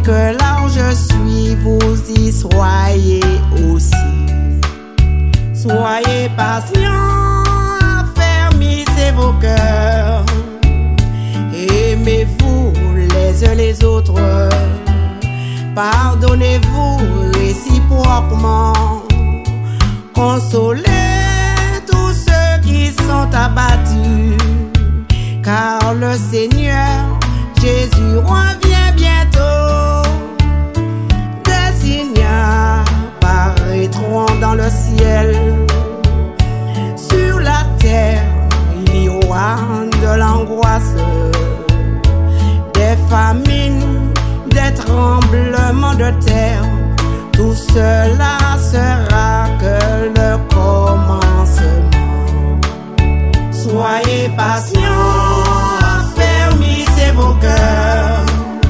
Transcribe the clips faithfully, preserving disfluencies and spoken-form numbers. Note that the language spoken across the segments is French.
que là où je suis, vous y soyez aussi. Soyez patients, affermissez vos cœurs. Aimez-vous les uns les autres. Pardonnez-vous réciproquement. Consolez tous ceux qui sont abattus. Car le Seigneur Jésus revient bientôt. Des signes apparaîtront dans le ciel. Sur la terre, il y aura de l'angoisse, des famines, des tremblements de terre. Tout cela sera que le commencement. Soyez patients, affermissez vos cœurs.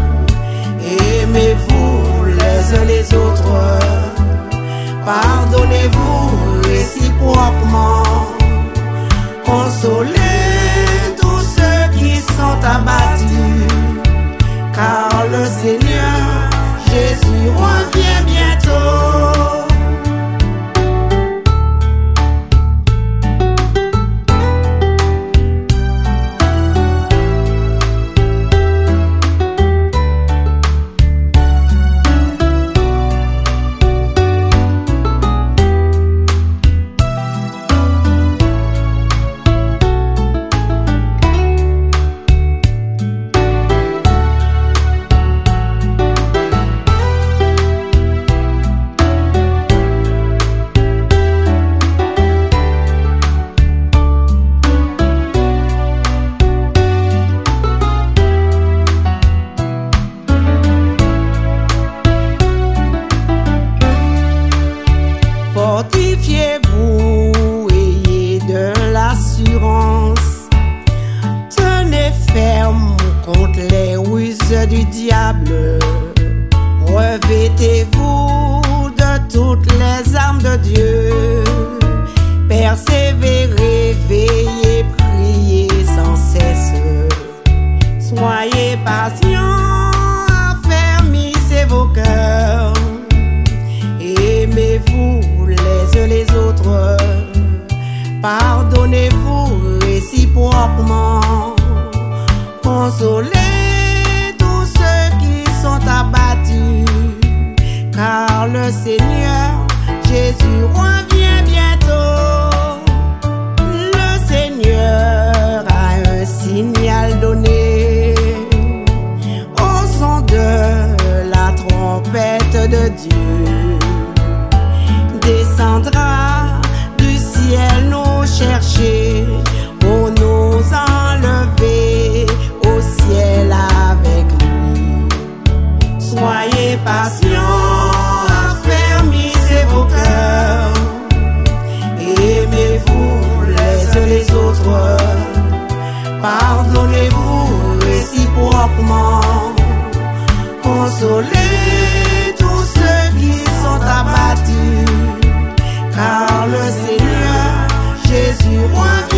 Aimez-vous les uns les autres. Pardonnez-vous réciproquement. Consolez tous ceux qui sont abattus. Car le Seigneur Jésus revient bientôt. Fortifiez-vous, ayez de l'assurance. Tenez ferme contre les ruses du diable. Revêtez-vous de toutes les armes de Dieu. Persévérez, veillez, priez sans cesse. Soyez patients, affermissez vos cœurs. Aimez-vous les uns les autres. Pardonnez-vous réciproquement. Consolez tous ceux qui sont abattus. Car le Seigneur Jésus revient bientôt. Le Seigneur a un signal donné au son de la trompette de Dieu. Descendra du ciel nous chercher pour nous enlever au ciel avec lui. Soyez patients, affermissez vos cœurs. Aimez-vous les uns les autres. Pardonnez-vous réciproquement. Consolez tous ceux qui sont abattus. Car le Seigneur Jésus revient.